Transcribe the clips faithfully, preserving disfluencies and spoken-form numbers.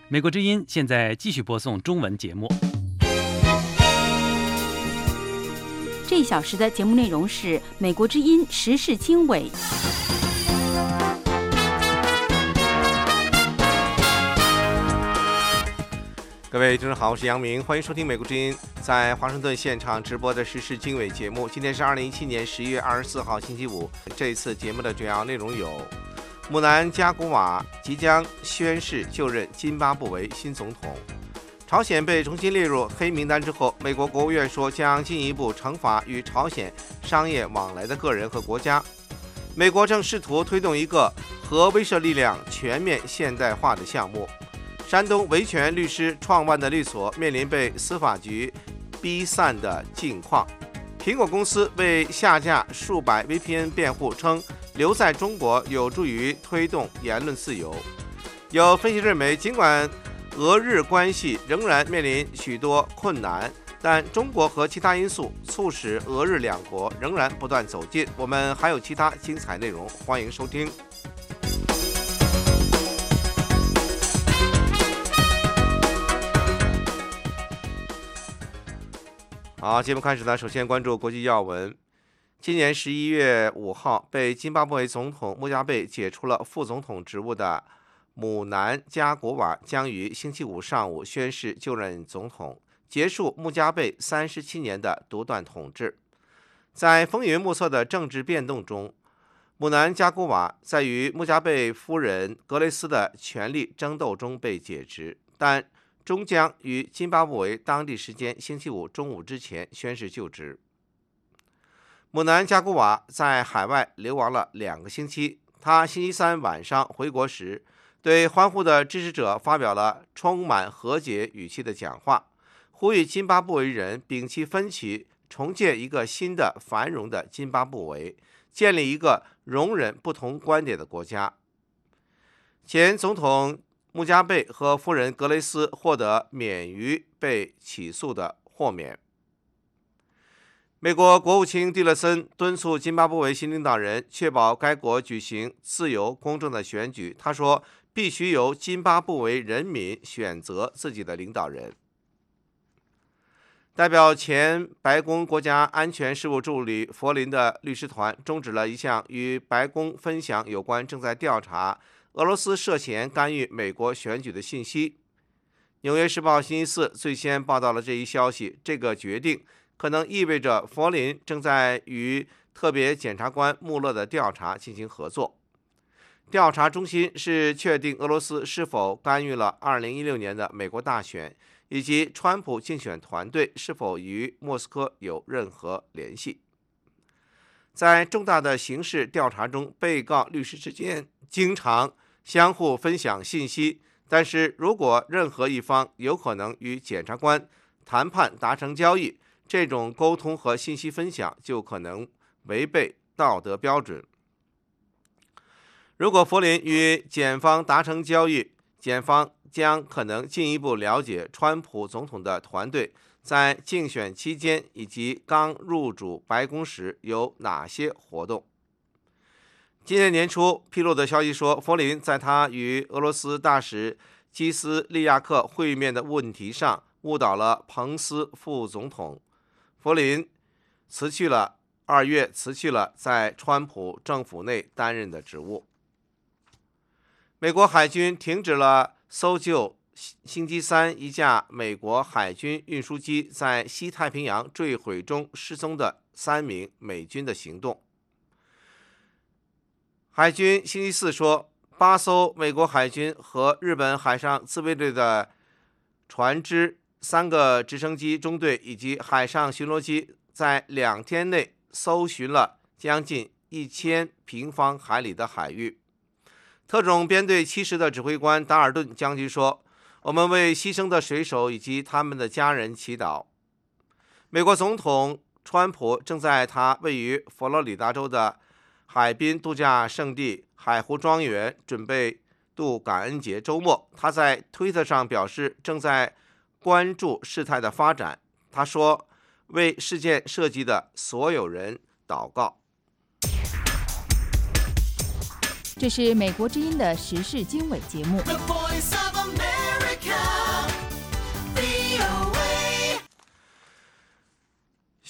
美国之音现在继续播送中文节目。 这一小时的节目内容是美国之音时事经纬。 各位听众好，我是杨明，欢迎收听美国之音在华盛顿现场直播的时事经纬节目。今天是二零一七年十一月二十四号星期五。这一次节目的主要内容有：姆南加古瓦即将宣誓就任津巴布韦新总统；朝鲜被重新列入黑名单之后，美国国务院说将进一步惩罚与朝鲜商业往来的个人和国家；美国正试图推动一个核威慑力量全面现代化的项目；山东维权律师创办的律所面临被司法局逼散的境况；苹果公司为下架数百 V P N 辩护，称留在中国有助于推动言论自由。有分析认为，尽管俄日关系仍然面临许多困难，但中国和其他因素促使俄日两国仍然不断走近。我们还有其他精彩内容，欢迎收听。好，节目开始呢，首先关注国际要闻。今年十一月五号，被津巴布韦总统穆加贝解除了副总统职务的姆南加国瓦将于星期五上午宣誓就任总统，结束穆加贝三十七年的独断统治。在风云莫测的政治变动中，姆南加国瓦在与穆加贝夫人格雷斯的权力争斗中被解职，但终将于津巴布韦当地时间星期五中午之前宣誓就职。姆南加古瓦在海外流亡了两个星期，他星期三晚上回国时，对欢呼的支持者发表了充满和解语气的讲话，呼吁津巴布韦人摒弃分歧，重建一个新的繁荣的津巴布韦，建立一个容忍不同观点的国家。前总统穆加贝和夫人格雷斯获得免于被起诉的豁免。美国国务卿蒂勒森敦促津巴布韦新领导人确保该国举行自由公正的选举。他说，必须由津巴布韦人民选择自己的领导人。代表前白宫国家安全事务助理佛林的律师团终止了一项与白宫分享有关正在调查俄罗斯涉嫌干预美国选举的信息。纽约时报星期四最先报道了这一消息，这个决定可能意味着佛林正在与特别检察官穆勒的调查进行合作。调查中心是确定俄罗斯是否干预了二零一六年的美国大选，以及川普竞选团队是否与莫斯科有任何联系。在重大的刑事调查中，被告律师之间经常相互分享信息，但是如果任何一方有可能与检察官谈判达成交易，这种沟通和信息分享就可能违背道德标准。如果佛林与检方达成交易，检方将可能进一步了解川普总统的团队在竞选期间以及刚入主白宫时有哪些活动。今年年初披露的消息说，佛林在他与俄罗斯大使基斯利亚克会面的问题上误导了彭斯副总统。佛林辞去了二月辞去了在川普政府内担任的职务。美国海军停止了搜救星期三一架美国海军运输机在西太平洋坠毁中失踪的三名美军的行动。海军星期四说，八艘美国海军和日本海上自卫队的船只、三个直升机中队以及海上巡逻机在两天内搜寻了将近一千平方海里的海域。特种编队七十的指挥官达尔顿将军说，我们为牺牲的水手以及他们的家人祈祷。美国总统川普正在他位于佛罗里达州的海滨度假胜地海湖庄园准备度感恩节周末。他在推特上表示，正在关注事态的发展。他说，为事件涉及的所有人祷告。 这是美国之音的时事经纬节目。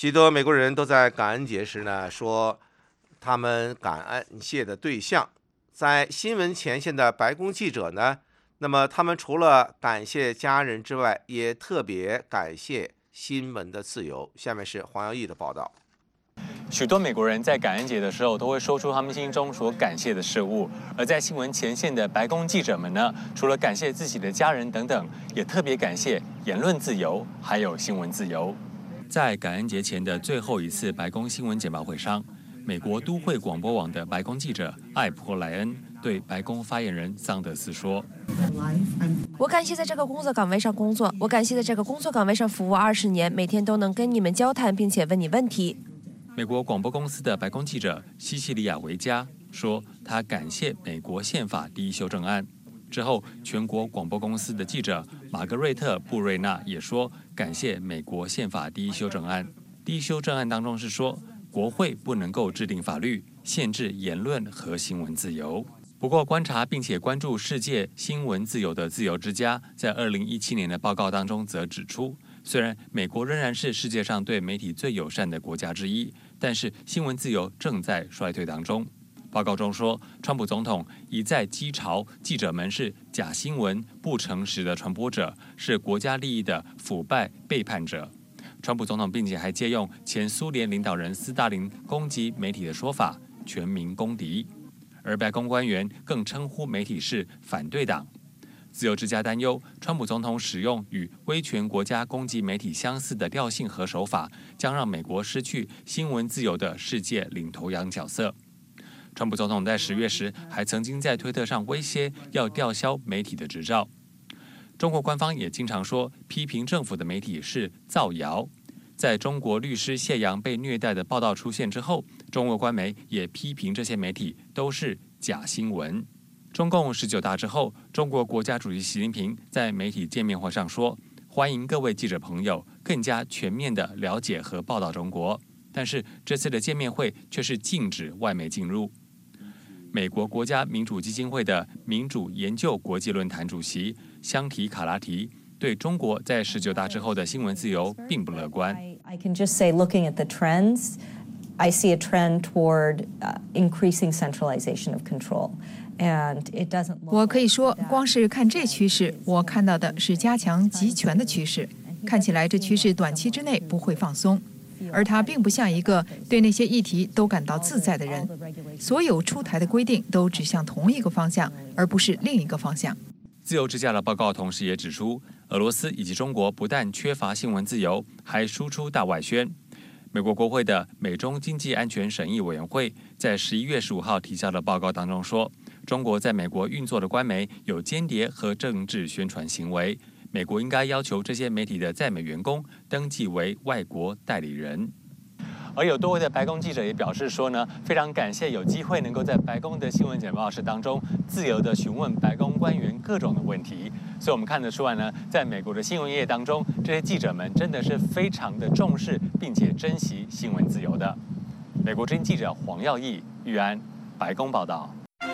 许多美国人都在感恩节时呢说他们感恩谢的对象，在新闻前线的白宫记者呢，那么他们除了感谢家人之外，也特别感谢新闻的自由。下面是黄耀义的报道。 许多美国人在感恩节的时候都会说出他们心中所感谢的事物，而在新闻前线的白宫记者们呢，除了感谢自己的家人等等，也特别感谢言论自由，还有新闻自由。在感恩节前的最后一次白宫新闻简报会上，美国都会广播网的白宫记者艾珀莱恩对白宫发言人桑德斯说：“ 我感谢在这个工作岗位上工作，我感谢在这个工作岗位上服务二十年，每天都能跟你们交谈，并且问你问题。” 美国广播公司的白宫记者西西里亚·维加说，他感谢美国宪法第一修正案。之后，全国广播公司的记者玛格瑞特·布瑞纳也说，感谢美国宪法第一修正案。第一修正案当中是说，国会不能够制定法律限制言论和新闻自由。不过，观察并且关注世界新闻自由的自由之家在二零一七年的报告当中则指出，虽然美国仍然是世界上对媒体最友善的国家之一，但是新闻自由正在衰退当中。报告中说，川普总统一再讥嘲记者们是假新闻、不诚实的传播者，是国家利益的腐败背叛者。川普总统并且还借用前苏联领导人斯大林攻击媒体的说法“全民公敌”，而白宫官员更称呼媒体是反对党。自由之家担忧，川普总统使用与威权国家攻击媒体相似的调性和手法，将让美国失去新闻自由的世界领头羊角色。川普总统在十月时还曾经在推特上威胁要吊销媒体的执照。中国官方也经常说，批评政府的媒体是造谣。在中国律师谢阳被虐待的报道出现之后，中国官媒也批评这些媒体都是假新闻。中共十九大之后，中国国家主席习近平在媒体见面会上说，欢迎各位记者朋友更加全面地了解和报道中国。但是这次的见面会却是禁止外媒进入。美国国家民主基金会的民主研究国际论坛主席香缇卡拉提对中国在十九大之后的新闻自由并不乐观。 I can just say, looking at the trends, I see a trend toward uh, increasing centralization of control. And it doesn't look 我可以说，光是看这趋势，我看到的是加强集权的趋势。看起来这趋势短期之内不会放松。而他并不像一个对那些议题都感到自在的人，所有出台的规定都指向同一个方向，而不是另一个方向。 自由之家的报告同时也指出，俄罗斯以及中国不但缺乏新闻自由，还输出大外宣。美国国会的美中经济安全审议委员会在十一月十五号提交的报告当中说，中国在美国运作的官媒有间谍和政治宣传行为。美国应该要求这些媒体的在美员工登记为外国代理人。而有多位的白宫记者也表示说呢，非常感谢有机会能够在白宫的新闻简报室当中自由地询问白宫官员各种的问题。所以我们看得出来呢，在美国的新闻业当中，这些记者们真的是非常的重视并且珍惜新闻自由的。美国之音记者黄耀义、玉安，白宫报道。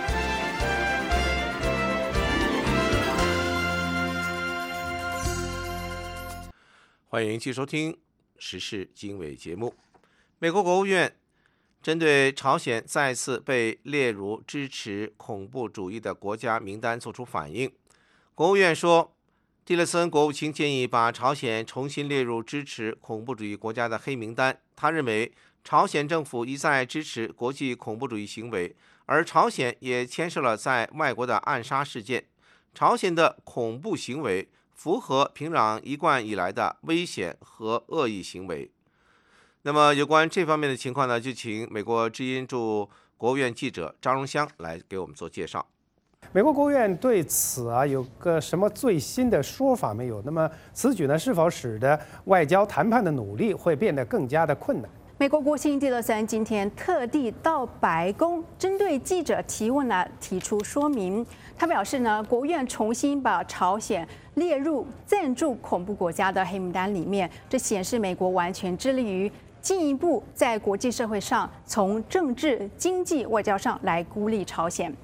欢迎继续收听时事经纬节目。美国国务院针对朝鲜再次被列入支持恐怖主义的国家名单作出反应。国务院说，蒂勒森国务卿建议把朝鲜重新列入支持恐怖主义国家的黑名单。他认为，朝鲜政府一再支持国际恐怖主义行为，而朝鲜也牵涉了在外国的暗杀事件。朝鲜的恐怖行为符合平壤一贯以来的危险和恶意行为。那么有关这方面的情况呢，就请美国之音驻国务院记者张荣香来给我们做介绍。 美国国务院对此啊有个什么最新的说法没有？那么此举呢，是否使得外交谈判的努力会变得更加的困难？ 美国国务卿蒂勒森今天特地到白宫，针对记者提问呢提出说明。他表示呢，国务院重新把朝鲜列入赞助恐怖国家的黑名单里面，这显示美国完全致力于进一步在国际社会上从政治、经济、外交上来孤立朝鲜。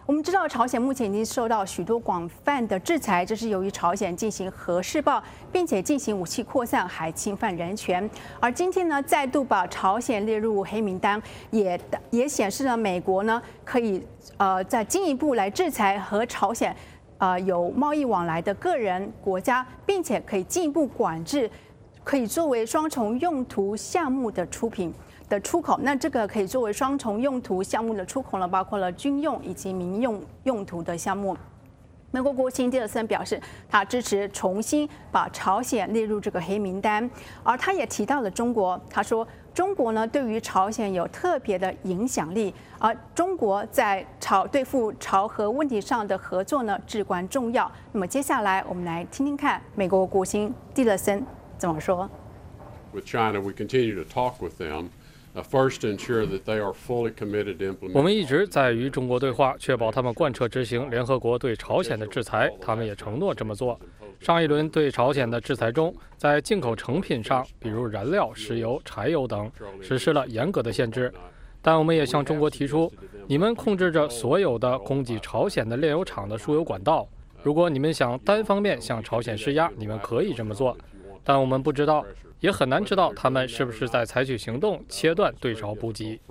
我们知道，朝鲜目前已经受到许多广泛的制裁，这是由于朝鲜进行核试爆，并且进行武器扩散，还侵犯人权。而今天呢，再度把朝鲜列入黑名单，也也显示了美国呢可以呃再进一步来制裁和朝鲜呃有贸易往来的个人国家，并且可以进一步管制可以作为双重用途项目的出品。的出口，那这个可以作为双重用途项目的出口呢，包括了军用以及民用用途的项目。美国国务卿蒂勒森表示，他支持重新把朝鲜列入这个黑名单，而他也提到了中国。他说，中国呢对于朝鲜有特别的影响力，而中国在朝对付朝核问题上的合作呢至关重要。那么接下来我们来听听看美国国务卿蒂勒森怎么说。 With China, we continue to talk with them. First, ensure that they are fully committed to implement. 我们一直在与中国对话，确保他们贯彻执行联合国对朝鲜的制裁，他们也承诺这么做。上一轮对朝鲜的制裁中，在进口成品上，比如燃料、石油、柴油等，实施了严格的限制。但我们也向中国提出，你们控制着所有的供给朝鲜的炼油厂的输油管道。如果你们想单方面向朝鲜施压，你们可以这么做，但我们不知道。也很难知道他们是不是在采取行动切断对朝补给。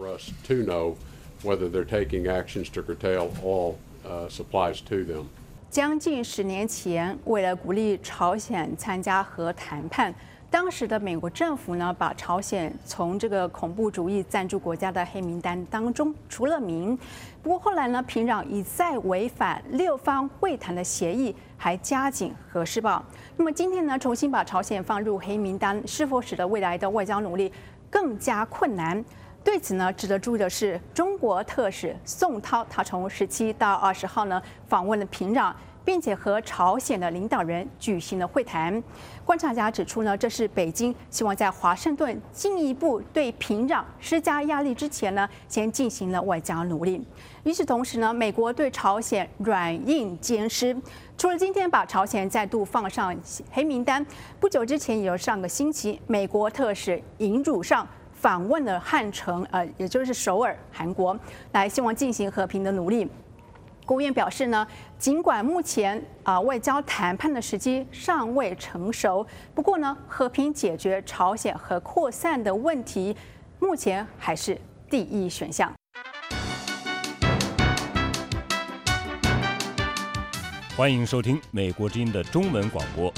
将近十年前，为了鼓励朝鲜参加核谈判，当时的美国政府呢，把朝鲜从这个恐怖主义赞助国家的黑名单当中除了名。不过后来呢，平壤一再违反六方会谈的协议，还加紧核试爆。那么今天呢，重新把朝鲜放入黑名单，是否使得未来的外交努力更加困难？对此呢，值得注意的是，中国特使宋涛，他从十七到二十号呢访问了平壤，并且和朝鲜的领导人举行了会谈。观察家指出呢，这是北京希望在华盛顿进一步对平壤施加压力之前呢，先进行了外交努力。与此同时呢，美国对朝鲜软硬兼施。除了今天把朝鲜再度放上黑名单，不久之前也有上个星期，美国特使尹汝尚访问了汉城，呃，也就是首尔，韩国，来希望进行和平的努力。国务院表示呢，尽管目前啊、呃、外交谈判的时机尚未成熟，不过呢，和平解决朝鲜核扩散的问题，目前还是第一选项。 欢迎收听美国之音的中文广播。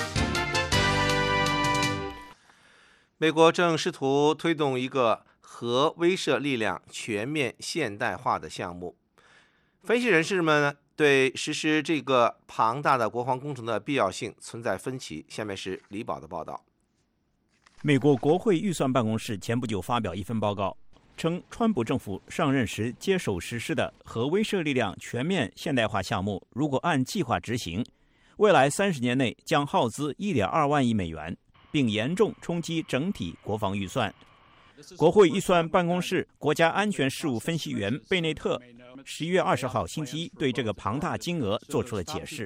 美国正试图推动一个核威慑力量全面现代化的项目。分析人士们对实施这个庞大的国防工程的必要性存在分歧。下面是李宝的报道。 美国国会预算办公室前不久发表一份报告，称川普政府上任时接手实施的核威慑力量全面现代化项目，如果按计划执行，未来三十年内将耗资 一点二万亿美元，并严重冲击整体国防预算。国会预算办公室国家安全事务分析员贝内特十一月二十号星期一对这个庞大金额做出了解释。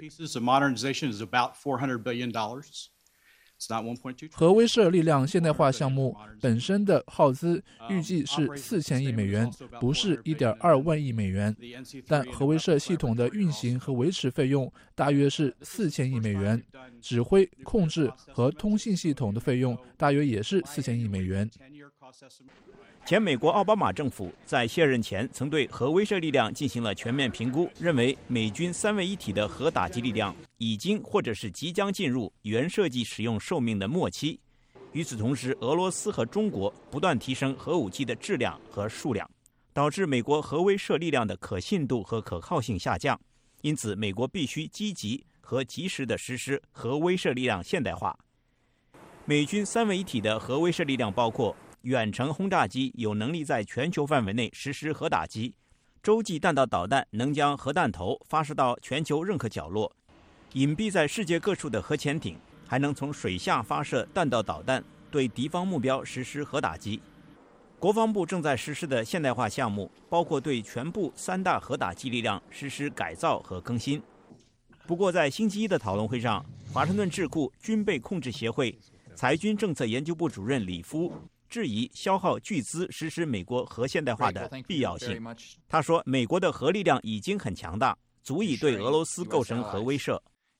核威慑力量现代化项目本身的耗资预计是四千亿美元，不是 一点二万亿美元。但核威慑系统的运行和维持费用大约是四千亿美元，指挥、控制和通信系统的费用大约也是四千亿美元。 前美国奥巴马政府在卸任前曾对核威慑力量进行了全面评估，认为美军三位一体的核打击力量已经或者是即将进入原设计使用寿命的末期。与此同时，俄罗斯和中国不断提升核武器的质量和数量，导致美国核威慑力量的可信度和可靠性下降。因此，美国必须积极和及时地实施核威慑力量现代化。美军三位一体的核威慑力量包括远程轰炸机有能力在全球范围内实施核打击，洲际弹道导弹能将核弹头发射到全球任何角落，隐蔽在世界各处的核潜艇还能从水下发射弹道导弹，对敌方目标实施核打击。国防部正在实施的现代化项目包括对全部三大核打击力量实施改造和更新。不过在星期一的讨论会上，华盛顿智库军备控制协会裁军政策研究部主任李夫质疑消耗巨资实施美国核现代化的必要性。他说，美国的核力量已经很强大，足以对俄罗斯构成核威慑。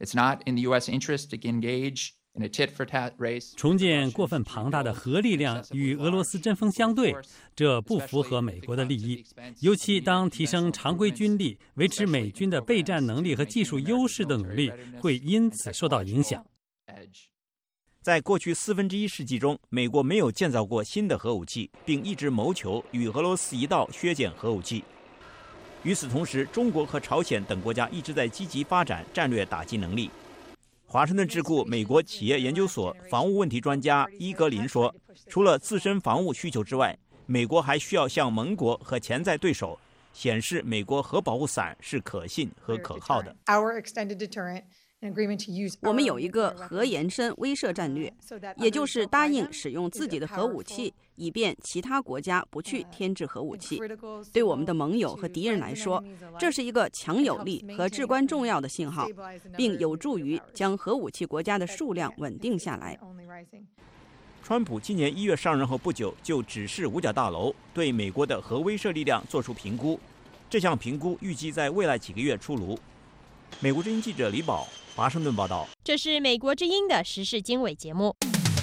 重建过分庞大的核力量与俄罗斯针锋相对，这不符合美国的利益。尤其当提升常规军力、维持美军的备战能力和技术优势的努力会因此受到影响。 在过去四分之一世纪中，美国没有建造过新的核武器，并一直谋求与俄罗斯一道削减核武器。与此同时，中国和朝鲜等国家一直在积极发展战略打击能力。华盛顿智库美国企业研究所防务问题专家伊格林说，除了自身防务需求之外，美国还需要向盟国和潜在对手显示美国核保护伞是可信和可靠的。 我们有一个核延伸威慑战略，也就是答应使用自己的核武器，以便其他国家不去添置核武器。对我们的盟友和敌人来说，这是一个强有力和至关重要的信号，并有助于将核武器国家的数量稳定下来。 川普今年一月上任后不久，就指示五角大楼对美国的核威慑力量做出评估。这项评估预计在未来几个月出炉。美国之音记者李宝华盛顿报道。 这是美国之音的时事经纬节目。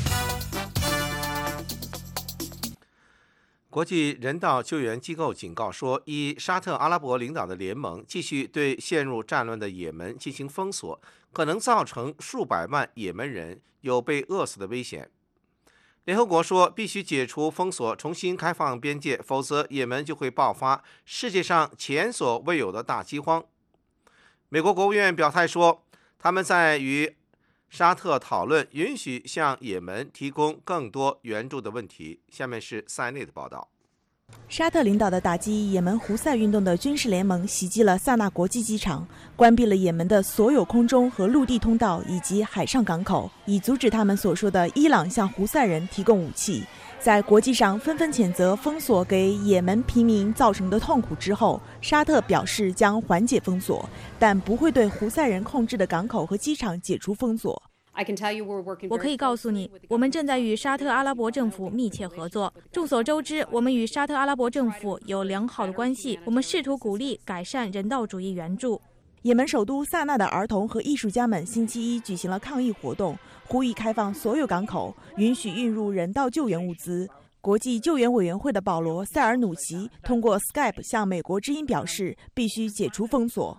国际人道救援机构警告说，以沙特阿拉伯领导的联盟继续对陷入战乱的也门进行封锁，可能造成数百万也门人有被饿死的危险。联合国说，必须解除封锁，重新开放边界，否则也门就会爆发世界上前所未有的大饥荒。美国国务院表态说，他们在与沙特讨论允许向也门提供更多援助的问题。下面是塞内的报道。 沙特领导的打击也门胡塞运动的军事联盟袭击了萨那国际机场，关闭了也门的所有空中和陆地通道以及海上港口，以阻止他们所说的伊朗向胡塞人提供武器。在国际上纷纷谴责封锁给也门平民造成的痛苦之后，沙特表示将缓解封锁，但不会对胡塞人控制的港口和机场解除封锁。 我可以告诉你，我们正在与沙特阿拉伯政府密切合作。众所周知，我们与沙特阿拉伯政府有良好的关系，我们试图鼓励改善人道主义援助。 也门首都萨那的儿童和艺术家们星期一举行了抗议活动，呼吁开放所有港口，允许运入人道救援物资。国际救援委员会的保罗·塞尔努奇通过 Skype 向美国之音表示，必须解除封锁。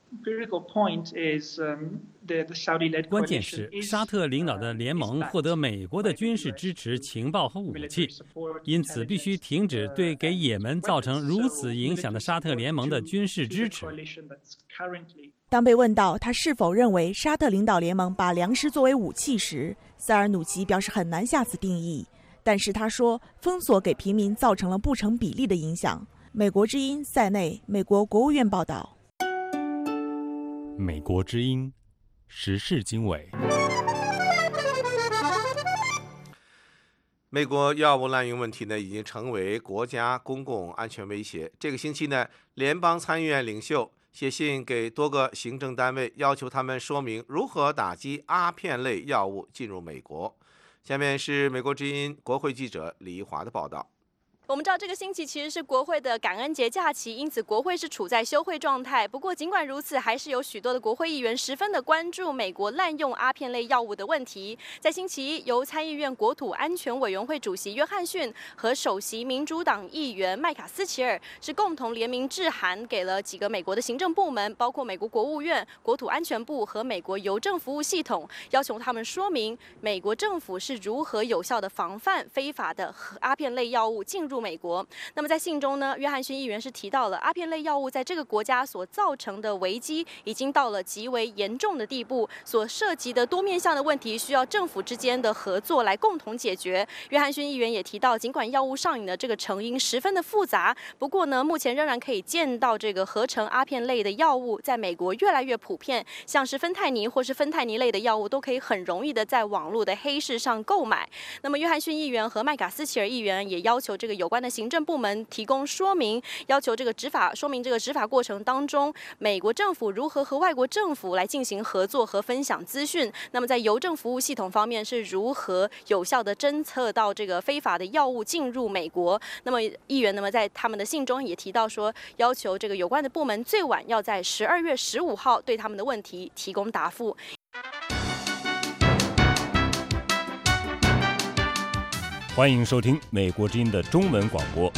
关键是沙特领导的联盟获得美国的军事支持、情报和武器，因此必须停止对给也门造成如此影响的沙特联盟的军事支持。 当被问到他是否认为沙特领导联盟把粮食作为武器时，塞尔努奇表示很难下此定义，但是他说封锁给平民造成了不成比例的影响。美国之音塞内，美国国务院报道。 美国之音时事经纬。 美国药物滥用问题呢，已经成为国家公共安全威胁。这个星期呢，联邦参议院领袖写信给多个行政单位，要求他们说明如何打击阿片类药物进入美国。下面是美国之音国会记者李一华的报道。 我们知道这个星期其实是国会的感恩节假期，因此国会是处在休会状态。不过尽管如此，还是有许多的国会议员十分的关注美国滥用阿片类药物的问题。在星期一，由参议院国土安全委员会主席约翰逊和首席民主党议员麦卡斯齐尔是共同联名致函给了几个美国的行政部门，包括美国国务院、国土安全部和美国邮政服务系统，要求他们说明美国政府是如何有效的防范非法的阿片类药物进入美国。那么在信中呢，约翰逊议员是提到了阿片类药物在这个国家所造成的危机已经到了极为严重的地步，所涉及的多面向的问题需要政府之间的合作来共同解决。约翰逊议员也提到，尽管药物上瘾的这个成因十分的复杂，不过呢，目前仍然可以见到这个合成阿片类的药物在美国越来越普遍，像是芬太尼或是芬太尼类的药物都可以很容易的在网络的黑市上购买。那么约翰逊议员和麦卡斯齐尔议员也要求这个邮关的行政部门提供说明，要求这个执法说明这个执法过程当中，美国政府如何和外国政府来进行合作和分享资讯。那么在邮政服务系统方面是如何有效的侦测到这个非法的药物进入美国？那么议员那么在他们的信中也提到说，要求这个有关的部门最晚要在十二月十五号对他们的问题提供答复。 欢迎收听美国之音的中文广播。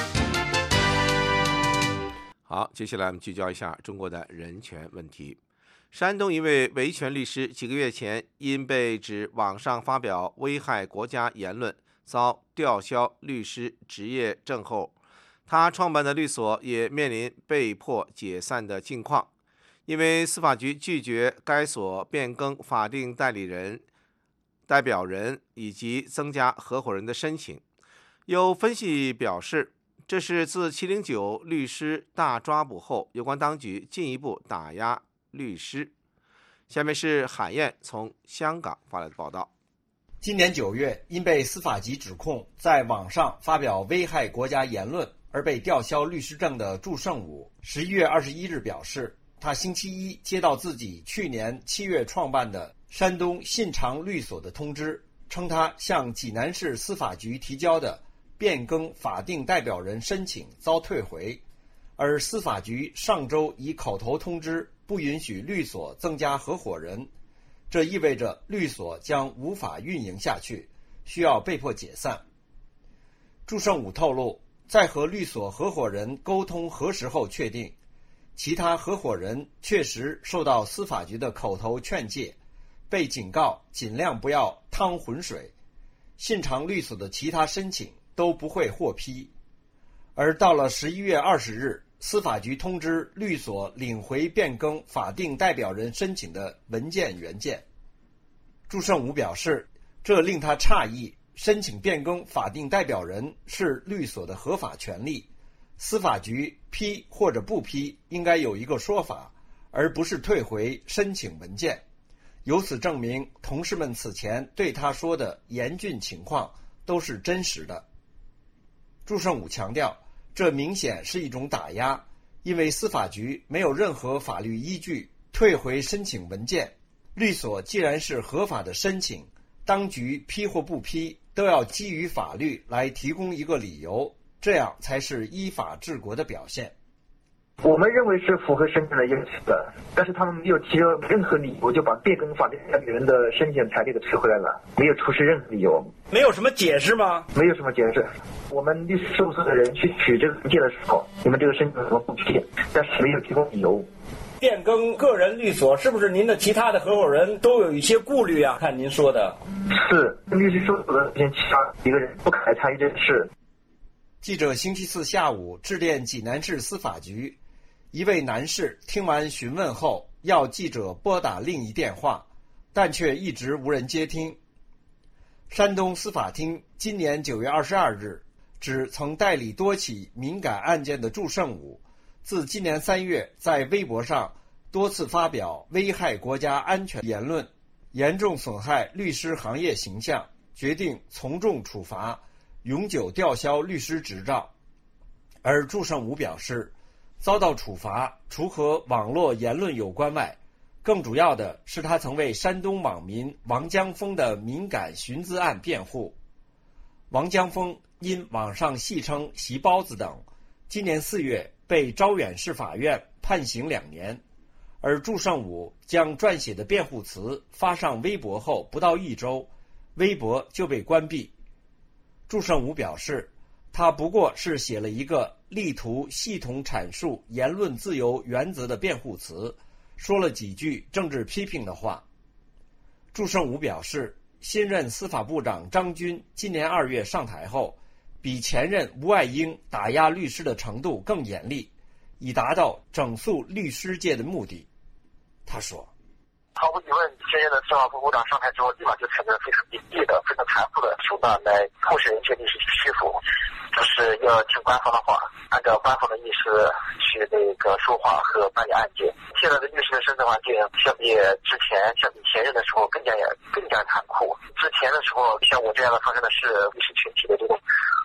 好，接下来我们聚焦一下中国的人权问题。山东一位维权律师几个月前因被指网上发表危害国家言论，遭吊销律师执业证后，他创办的律所也面临被迫解散的境况，因为司法局拒绝该所变更法定代理人、代表人以及增加合伙人的申请。有分析表示，这是自七零九律师大抓捕后，有关当局进一步打压律师。下面是海燕从香港发来的报道。 今年九月，因被司法局指控在网上发表危害国家言论而被吊销律师证的祝胜武，十一月二十一日表示，他星期一接到自己去年七月创办的山东信长律所的通知，称他向济南市司法局提交的变更法定代表人申请遭退回，而司法局上周以口头通知不允许律所增加合伙人，这意味着律所将无法运营下去，需要被迫解散。祝胜武透露，在和律所合伙人沟通核实后确定，其他合伙人确实受到司法局的口头劝诫，被警告尽量不要趟浑水，信长律所的其他申请都不会获批。而到了十一月二十日，司法局通知律所领回变更法定代表人申请的文件原件。祝胜武表示，这令他诧异，申请变更法定代表人是律所的合法权利，司法局批或者不批应该有一个说法，而不是退回申请文件。由此证明，同事们此前对他说的严峻情况都是真实的。祝胜武强调，这明显是一种打压，因为司法局没有任何法律依据退回申请文件。律所既然是合法的申请，当局批或不批都要基于法律来提供一个理由，这样才是依法治国的表现。 我们认为是符合申请的要求的，但是他们没有提任何理由就把变更法定代表人的申请权利给撤回来了，没有出示任何理由。 没有什么解释吗？ 没有什么解释。我们律师事务所的人去取这个文件的时候，你们这个申请怎么不批？但是没有提供理由。 变更个人律所是不是您的其他的合伙人都有一些顾虑啊？看您说的。 是，律师事务所的其他一个人不肯来参与这事。 记者星期四下午致电济南市司法局，一位男士听完询问后，要记者拨打另一电话，但却一直无人接听。山东司法厅今年九月二十二日指，曾代理多起敏感案件的祝胜武，自今年三月在微博上多次发表危害国家安全言论，严重损害律师行业形象，决定从重处罚，永久吊销律师执照。而祝胜武表示，遭到处罚除和网络言论有关外，更主要的是他曾为山东网民王江峰的敏感寻资案辩护。王江峰因网上戏称席包子等，今年四月被招远市法院判刑两年，而祝胜武将撰写的辩护词发上微博后不到一周，微博就被关闭。祝胜武表示，他不过是写了一个力图系统阐述言论自由原则的辩护词，说了几句政治批评的话。祝胜武表示，新任司法部长张军今年二月上台后，比前任吴爱英打压律师的程度更严厉，以达到整肃律师界的目的。他说， 毫无疑问，现任的司法部部长上台之后，立马就采取了非常严厉的、非常残酷的手段来迫使一些律师去屈服，就是要听官方的话，按照官方的意思去那个说话和办理案件。现在的律师的生存环境相比之前、相比前任的时候更加更加残酷。之前的时候，像我这样的发生的是律师群体的这种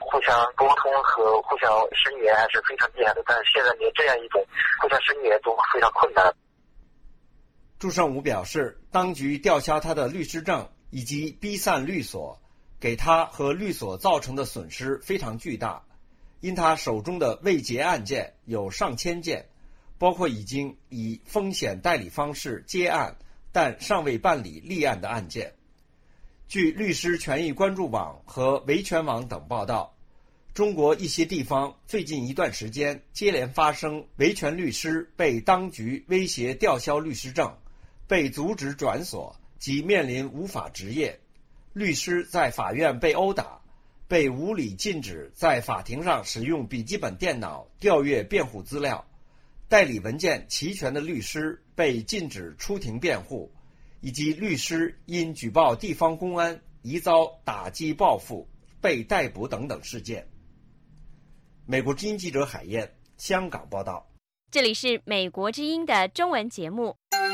互相沟通和互相声援还是非常厉害的，但是现在连这样一种互相声援都非常困难。 祝胜武表示，当局吊销他的律师证以及逼散律所，给他和律所造成的损失非常巨大，因他手中的未结案件有上千件，包括已经以风险代理方式接案但尚未办理立案的案件。据律师权益关注网和维权网等报道，中国一些地方最近一段时间接连发生维权律师被当局威胁吊销律师证，被阻止转所及面临无法执业，律师在法院被殴打，被无理禁止在法庭上使用笔记本电脑调阅辩护资料，代理文件齐全的律师被禁止出庭辩护，以及律师因举报地方公安疑遭打击报复被逮捕等等事件。美国之音记者海燕，香港报道。 这里是美国之音的中文节目。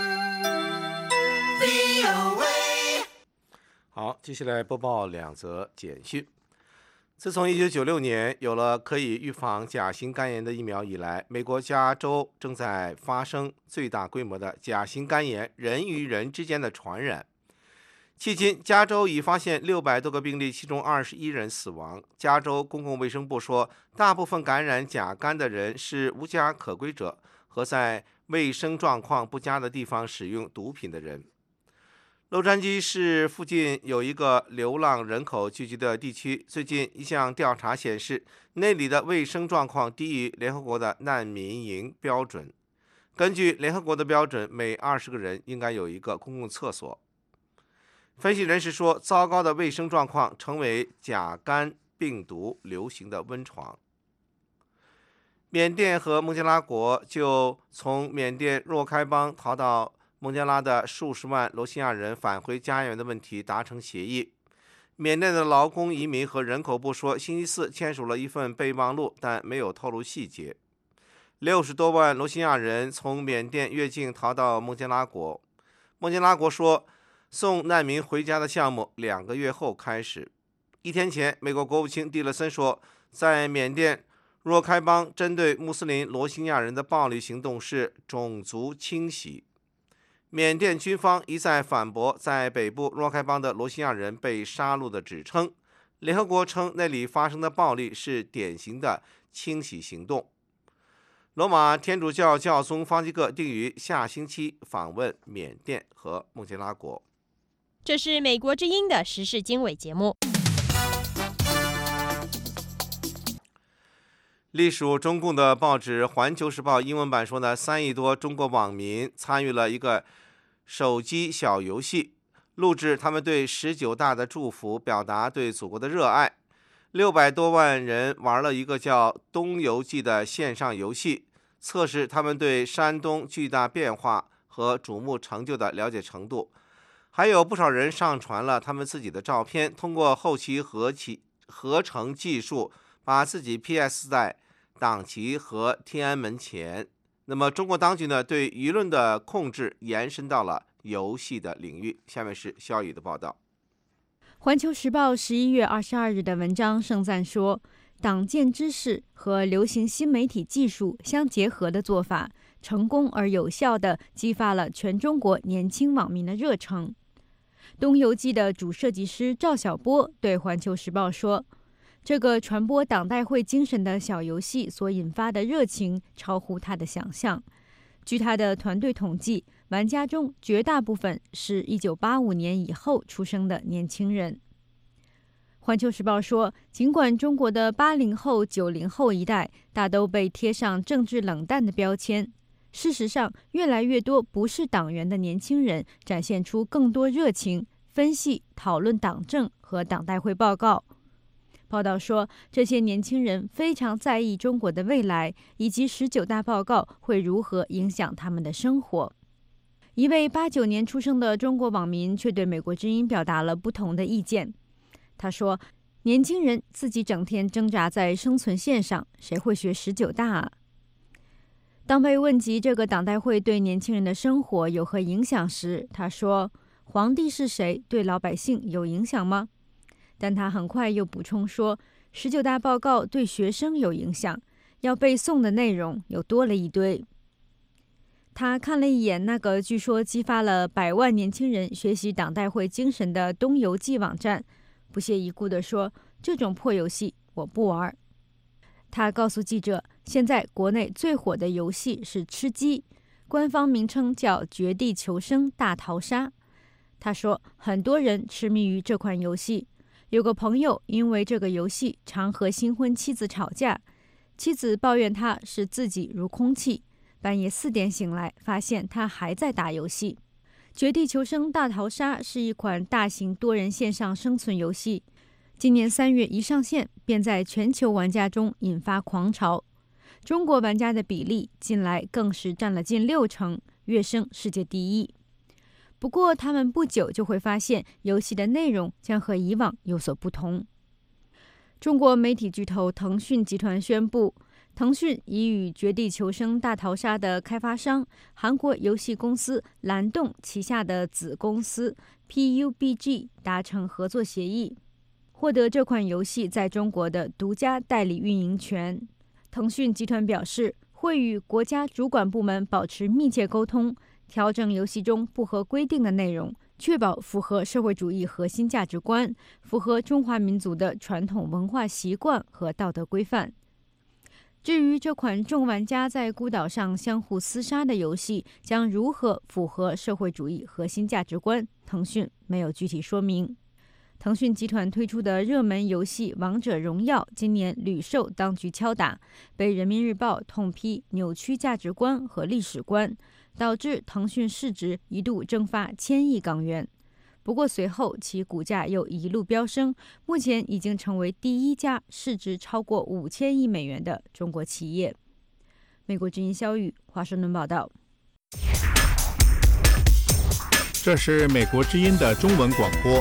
好，接下来播报两则简讯。自从一九九六年有了可以预防甲型肝炎的疫苗以来，美国加州正在发生最大规模的甲型肝炎人与人之间的传染。迄今，加州已发现六百多个病例，其中二十一人死亡。加州公共卫生部说，大部分感染甲肝的人是无家可归者和在卫生状况不佳的地方使用毒品的人。洛杉矶市附近有一个流浪人口聚集的地区，最近一项调查显示，那里的卫生状况低于联合国的难民营标准。根据联合国的标准，每二十个人应该有一个公共厕所。分析人士说，糟糕的卫生状况成为甲肝病毒流行的温床。缅甸和孟加拉国就从缅甸若开邦逃到孟加拉的数十万罗兴亚人返回家园的问题达成协议。缅甸的劳工、移民和人口部说，星期四签署了一份备忘录，但没有透露细节。六十多万罗兴亚人从缅甸越境逃到孟加拉国。孟加拉国说，送难民回家的项目两个月后开始。一天前，美国国务卿蒂勒森说，在缅甸若开邦针对穆斯林罗兴亚人的暴力行动是种族清洗。缅甸军方一再反驳在北部若开邦的罗兴亚人被杀戮的指称。联合国称那里发生的暴力是典型的清洗行动。罗马天主教教宗方济各定于下星期访问缅甸和孟加拉国。 这是美国之音的时事经纬节目。 隶属中共的报纸《环球时报》英文版说呢，三亿多中国网民参与了一个手机小游戏，录制他们对十九大的祝福，表达对祖国的热爱。六百多万人玩了一个叫《东游记》的线上游戏，测试他们对山东巨大变化和瞩目成就的了解程度。还有不少人上传了他们自己的照片，通过后期合起合成技术，把自己 P S 在党旗和天安门前。那么中国当局呢，对舆论的控制延伸到了游戏的领域。下面是肖宇的报道。 环球时报十一月二十二日的文章盛赞说，党建知识和流行新媒体技术相结合的做法，成功而有效地激发了全中国年轻网民的热诚。东游记的主设计师赵晓波对环球时报说，这个传播党代会精神的小游戏所引发的热情超乎他的想象。据他的团队统计，玩家中绝大部分是一九八五年以后出生的年轻人。环球时报说，尽管中国的八零后、九零后一代大都被贴上政治冷淡的标签，事实上，越来越多不是党员的年轻人展现出更多热情，分析、讨论党政和党代会报告。报道说，这些年轻人非常在意中国的未来，以及十九大报告会如何影响他们的生活。一位八九年出生的中国网民却对美国之音表达了不同的意见。他说，年轻人自己整天挣扎在生存线上，谁会学十九大啊？当被问及这个党代会对年轻人的生活有何影响时，他说，皇帝是谁对老百姓有影响吗？但他很快又补充说， 十九大报告对学生有影响，要背诵的内容又多了一堆。他看了一眼那个据说激发了百万年轻人学习党代会精神的东游记网站，不屑一顾地说：“这种破游戏我不玩。”他告诉记者，现在国内最火的游戏是吃鸡，官方名称叫《绝地求生大逃杀》。他说，很多人痴迷于这款游戏。有个朋友因为这个游戏常和新婚妻子吵架，妻子抱怨他视自己如空气，半夜四点醒来，发现他还在打游戏。绝地求生大逃杀是一款大型多人线上生存游戏，今年三月一上线，便在全球玩家中引发狂潮。中国玩家的比例近来更是占了近六成，跃升世界第一。不过，他们不久就会发现，游戏的内容将和以往有所不同。中国媒体巨头腾讯集团宣布，腾讯已与《绝地求生大逃杀》的开发商韩国游戏公司蓝洞旗下的子公司 P U B G 达成合作协议，获得这款游戏在中国的独家代理运营权。腾讯集团表示，会与国家主管部门保持密切沟通，调整游戏中不合规定的内容，确保符合社会主义核心价值观，符合中华民族的传统文化习惯和道德规范。至于这款众玩家在孤岛上相互厮杀的游戏将如何符合社会主义核心价值观，腾讯没有具体说明。腾讯集团推出的热门游戏《王者荣耀》今年屡受当局敲打，被人民日报痛批扭曲价值观和历史观，导致腾讯市值一度蒸发千亿港元。不过随后其股价又一路飙升，目前已经成为第一家市值超过五千亿美元的中国企业。美国之音肖宇华盛顿报道。 这是美国之音的中文广播。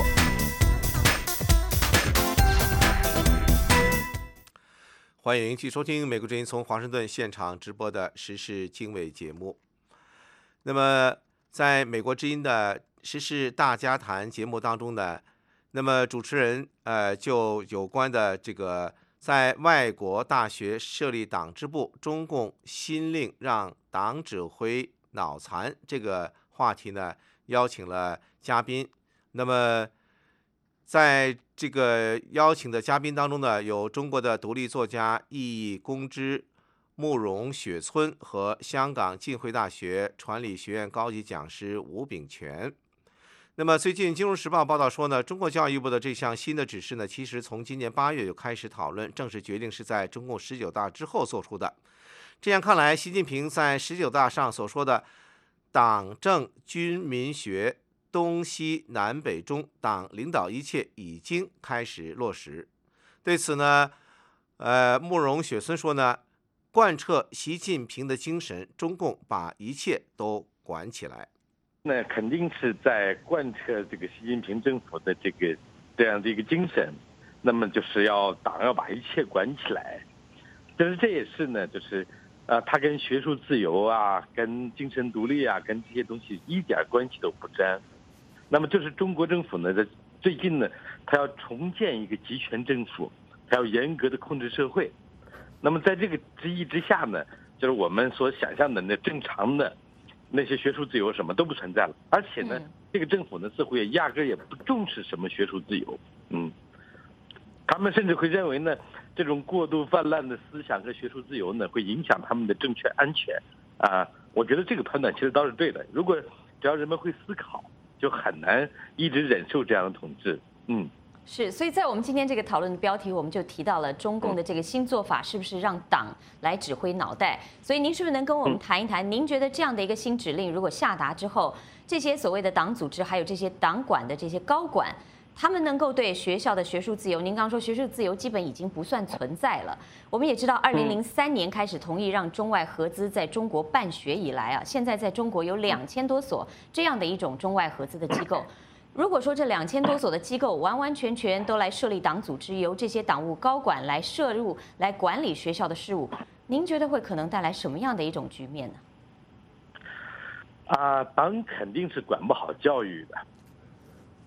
欢迎继续收听美国之音从华盛顿现场直播的时事经纬节目。那么，在美国之音的时事大家谈节目当中呢，那么主持人呃就有关的这个在外国大学设立党支部，中共新令让党指挥脑残这个话题呢，邀请了嘉宾。那么在这个邀请的嘉宾当中呢，有中国的独立作家易公之、慕容雪村和香港浸会大学传理学院高级讲师吴炳全。那么最近《金融时报》报道说呢，中国教育部的这项新的指示呢，其实从今年八月就开始讨论，正式决定是在中共十九大之后做出的。这样看来，习近平在十九大上所说的党政军民学东西南北中，党领导一切已经开始落实。对此呢，呃，慕容雪村说呢，贯彻习近平的精神，中共把一切都管起来。 那肯定是在贯彻这个习近平政府的这个这样的一个精神，那么就是要党要把一切管起来。但是这也是呢，就是呃，它跟学术自由啊、跟精神独立啊、跟这些东西一点关系都不沾。那么就是中国政府呢，在最近呢，它要重建一个集权政府，它要严格的控制社会。那么在这个之一之下呢，就是我们所想象的那正常的那些学术自由什么都不存在了。而且呢，这个政府呢，似乎也压根也不重视什么学术自由。嗯，他们甚至会认为呢，这种过度泛滥的思想和学术自由呢，会影响他们的政权安全。啊，我觉得这个判断其实倒是对的。如果只要人们会思考，就很难一直忍受这样的统治。嗯， 是，所以在我们今天这个讨论的标题，我们就提到了中共的这个新做法是不是让党来指挥脑袋？所以您是不是能跟我们谈一谈？您觉得这样的一个新指令如果下达之后，这些所谓的党组织，还有这些党管的这些高管，他们能够对学校的学术自由，您刚刚说学术自由基本已经不算存在了。我们也知道，二零零三年开始同意让中外合资在中国办学以来啊，现在在中国有两千多所这样的一种中外合资的机构。如果说这两千多所的机构完完全全都来设立党组织，由这些党务高管来摄入、来管理学校的事务，您觉得会可能带来什么样的一种局面呢？ 啊，党肯定是管不好教育的。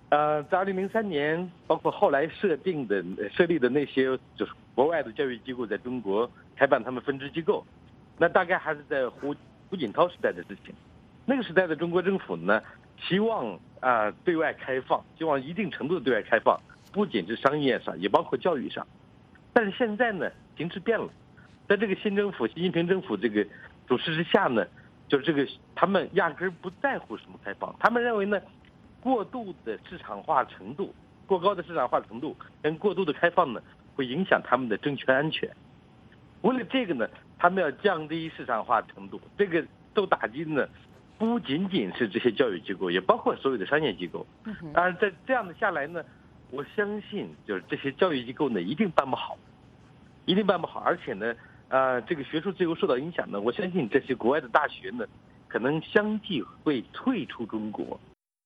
呃，在二零零三年，包括后来设定的设立的那些就是国外的教育机构在中国开办他们分支机构，那大概还是在胡胡锦涛时代的事情。那个时代的中国政府呢，希望啊、呃、对外开放，希望一定程度的对外开放，不仅是商业上，也包括教育上。但是现在呢，形势变了，在这个新政府习近平政府这个主持之下呢，就是这个他们压根儿不在乎什么开放，他们认为呢，过度的市场化程度，过高的市场化程度跟过度的开放呢，会影响他们的政权安全。为了这个呢，他们要降低市场化程度，这个受打击呢，不仅仅是这些教育机构，也包括所有的商业机构。当然，在这样的下来呢，我相信就是这些教育机构呢，一定办不好，一定办不好。而且呢，呃，这个学术自由受到影响呢，我相信这些国外的大学呢，可能相继会退出中国。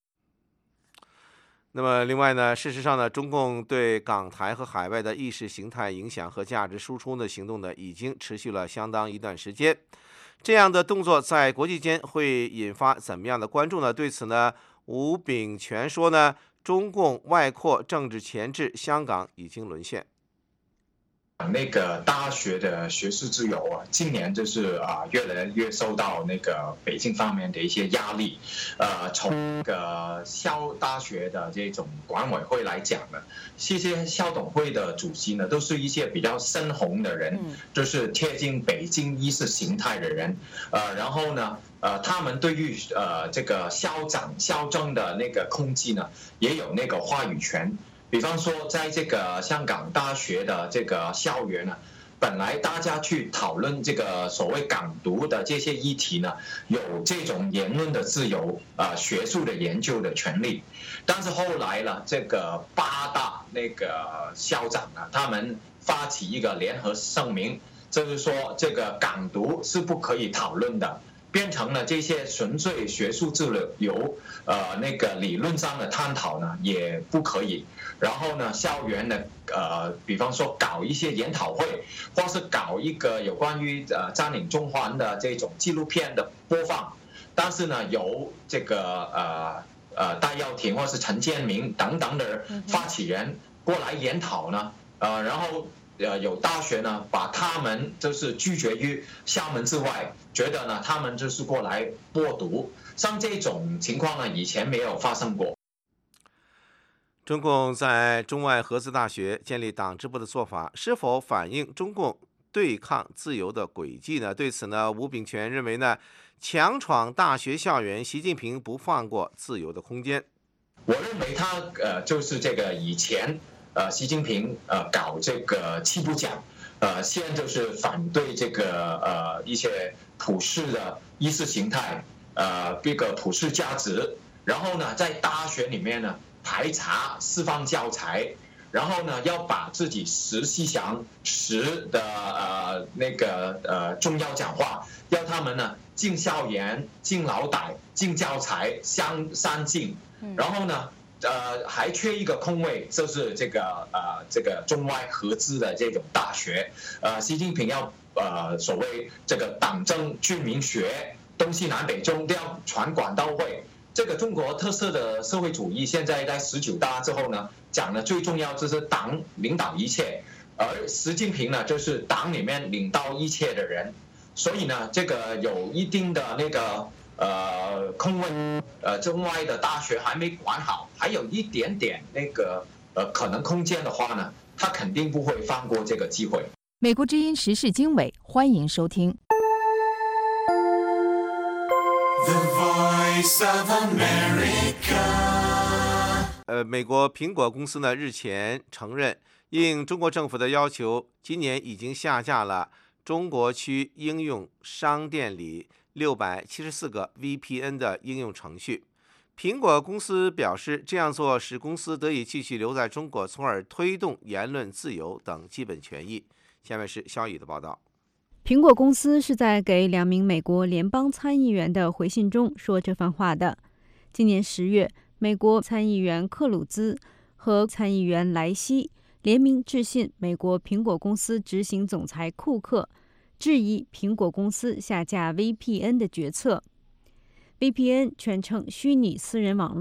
那么，另外呢，事实上呢，中共对港台和海外的意识形态影响和价值输出的行动呢，已经持续了相当一段时间。这样的动作在国际间会引发怎么样的关注呢？对此呢，吴炳全说呢，中共外扩政治钳制香港已经沦陷。 那个大学的学术自由啊，今年就是啊越来越受到那个北京方面的一些压力。呃，从那个校大学的这种管委会来讲呢，这些校董会的主席呢，都是一些比较深红的人，就是贴近北京意识形态的人。呃，然后呢，呃，他们对于呃这个校长校政的那个控制呢，也有那个话语权。比方说，在这个香港大学的这个校园呢，本来大家去讨论这个所谓港独的这些议题呢，有这种言论的自由啊、呃，学术的研究的权利。但是后来呢，这个八大那个校长呢，他们发起一个联合声明，就是说这个港独是不可以讨论的。变成了这些纯粹学术自由，呃，那个理论上的探讨呢也不可以。然后呢，校园呢，呃，比方说搞一些研讨会，或是搞一个有关于呃占领中环的这种纪录片的播放，但是呢，由这个呃呃戴耀廷或是陈建明等等的发起人过来研讨呢，呃，然后。呃，有大学呢，把他们就是拒绝于校门之外，觉得呢，他们就是过来播读。像这种情况呢，以前没有发生过。 中共在中外合资大学建立党支部的做法，是否反映中共对抗自由的轨迹呢？对此呢，吴炳全认为呢，强闯大学校园，习近平不放过自由的空间。 我认为他呃，就是这个以前。呃，习近平呃搞这个七不讲，呃，先就是反对这个呃一些普世的意识形态，呃，这个普世价值，然后呢，在大学里面呢排查释放教材，然后呢要把自己实思想实的呃那个呃重要讲话，要他们呢进校园、进脑袋、进教材相相近，然后呢。呃，还缺一个空位，就是这个呃，这个中外合资的这种大学。呃，习近平要呃所谓这个党政军民学，东西南北中都要全管到位。这个中国特色的社会主义，现在在十九大之后呢，讲的最重要就是党领导一切，而习近平呢，就是党里面领导一切的人。所以呢，这个有一定的那个。呃，空位，呃，中外的大学还没管好，还有一点点那个呃可能空间的话呢，他肯定不会放过这个机会。 美国之音时事经纬，欢迎收听。The Voice of America。呃，美国苹果公司呢日前承认，应中国政府的要求，今年已经下架了中国区应用商店里六百七十四个 V P N 的应用程序。苹果公司表示，这样做使公司得以继续留在中国，从而推动言论自由等基本权益。下面是肖宇的报道。 苹果公司是在给两名美国联邦参议员的回信中说这番话的。今年十月，美国参议员克鲁兹和参议员莱西联名致信美国苹果公司执行总裁库克，质疑苹果公司下架 V P N 的决策。V P N 全称虚拟私人网络，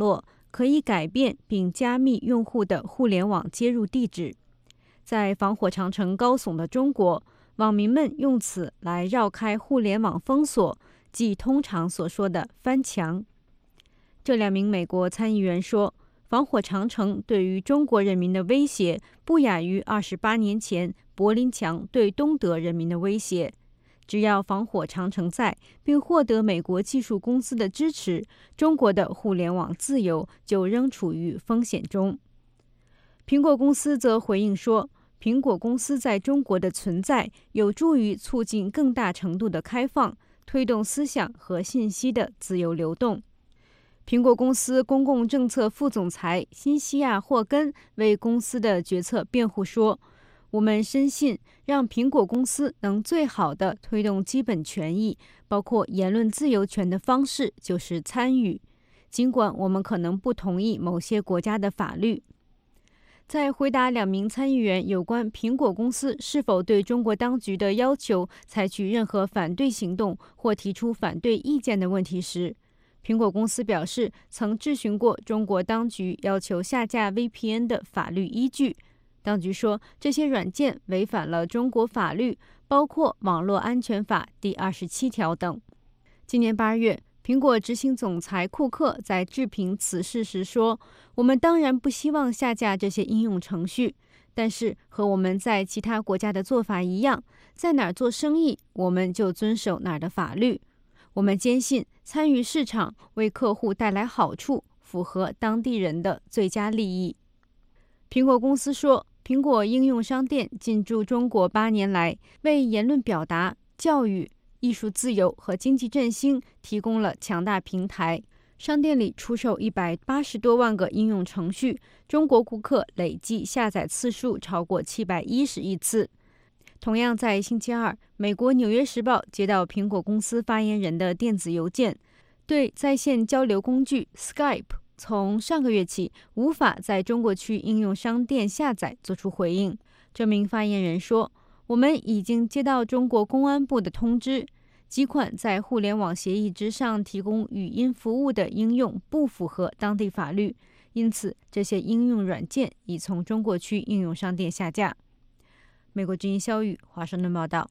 可以改变并加密用户的互联网接入地址。在防火长城高耸的中国，网民们用此来绕开互联网封锁，即通常所说的翻墙。这两名美国参议员说，防火长城对于中国人民的威胁不亚于二十八年前柏林墙对东德人民的威胁。只要防火长城在，并获得美国技术公司的支持，中国的互联网自由就仍处于风险中。苹果公司则回应说，苹果公司在中国的存在有助于促进更大程度的开放，推动思想和信息的自由流动。苹果公司公共政策副总裁辛西亚·霍根为公司的决策辩护说，我们深信让苹果公司能最好地推动基本权益，包括言论自由权的方式就是参与，尽管我们可能不同意某些国家的法律。在回答两名参议员有关苹果公司是否对中国当局的要求采取任何反对行动或提出反对意见的问题时，苹果公司表示曾质询过中国当局要求下架 V P N 的法律依据。当局说，这些软件违反了中国法律，包括《网络安全法》第二十七条等。今年八月，苹果执行总裁库克在置评此事时说，我们当然不希望下架这些应用程序，但是和我们在其他国家的做法一样，在哪儿做生意，我们就遵守哪儿的法律。我们坚信参与市场为客户带来好处，符合当地人的最佳利益。苹果公司说，苹果应用商店进驻中国八年来，为言论表达、教育、艺术自由和经济振兴提供了强大平台。商店里出售一百八十多万个应用程序，中国顾客累计下载次数超过七百一十亿次。同样在星期二，美国《纽约时报》接到苹果公司发言人的电子邮件，对在线交流工具 Skype 从上个月起无法在中国区应用商店下载作出回应。这名发言人说，我们已经接到中国公安部的通知，几款在互联网协议之上提供语音服务的应用不符合当地法律，因此这些应用软件已从中国区应用商店下架。美国之音肖宇华盛顿报道。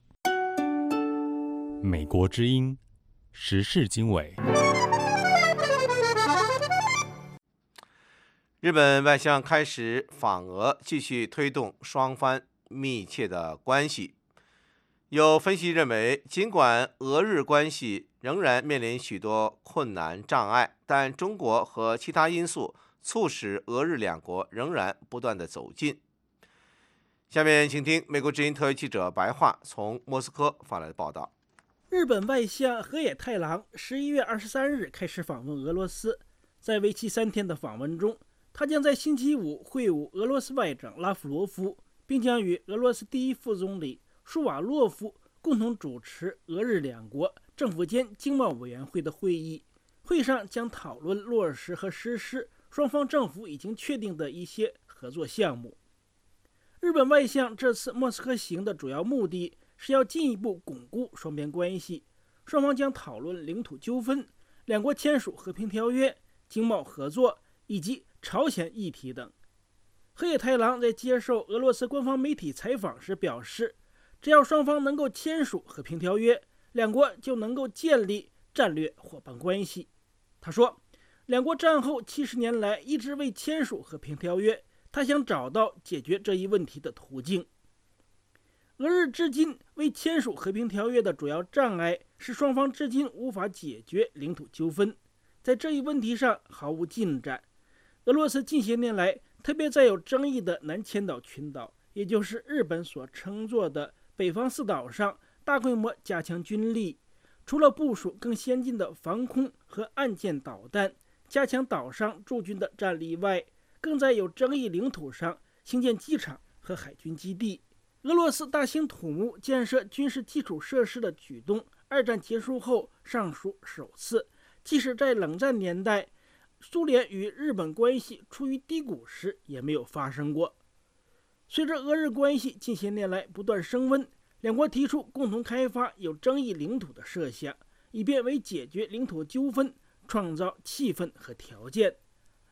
美国之音时事经纬。 日本外相开始访俄，继续推动双方密切的关系。有分析认为，尽管俄日关系仍然面临许多困难障碍，但中国和其他因素促使俄日两国仍然不断的走近。下面请听美国之音特约记者白桦从莫斯科发来的报道。 日本外相河野太郎十一月二十三日开始访问俄罗斯，在为期三天的访问中，他将在星期五会晤俄罗斯外长拉夫罗夫，并将与俄罗斯第一副总理舒瓦洛夫共同主持俄日两国政府间经贸委员会的会议。会上将讨论落实和实施双方政府已经确定的一些合作项目。日本外相这次莫斯科行的主要目的是要进一步巩固双边关系，双方将讨论领土纠纷、两国签署和平条约、经贸合作以及朝鲜议题等。河野太郎在接受俄罗斯官方媒体采访时表示，只要双方能够签署和平条约，两国就能够建立战略伙伴关系。他说，两国战后七十年来一直未签署和平条约，他想找到解决这一问题的途径。俄日至今未签署和平条约的主要障碍是双方至今无法解决领土纠纷，在这一问题上毫无进展。俄罗斯近些年来，特别在有争议的南千岛群岛，也就是日本所称作的北方四岛上，大规模加强军力，除了部署更先进的防空和岸舰导弹，加强岛上驻军的战力外，更在有争议领土上兴建机场和海军基地。俄罗斯大兴土木建设军事基础设施的举动，二战结束后尚属首次，即使在冷战年代，苏联与日本关系处于低谷时也没有发生过。随着俄日关系近些年来不断升温，两国提出共同开发有争议领土的设想，以便为解决领土纠纷创造气氛和条件。